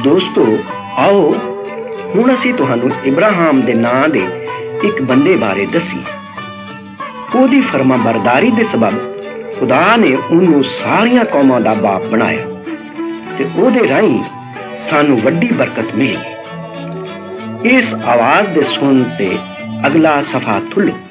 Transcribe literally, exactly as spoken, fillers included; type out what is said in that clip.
दोस्तों आओ हुण असीं तुहानूं इब्राहिम दे नां दे एक बंदे बारे दसीए। ओदी फरमा बरदारी दे सबब खुदा ने उन्होंने सारियां कौमां दा बाप बनाया ते ओदे राहीं सानू वड्डी बरकत मिली। इस आवाज दे सुन ते अगला सफा खुल्लो।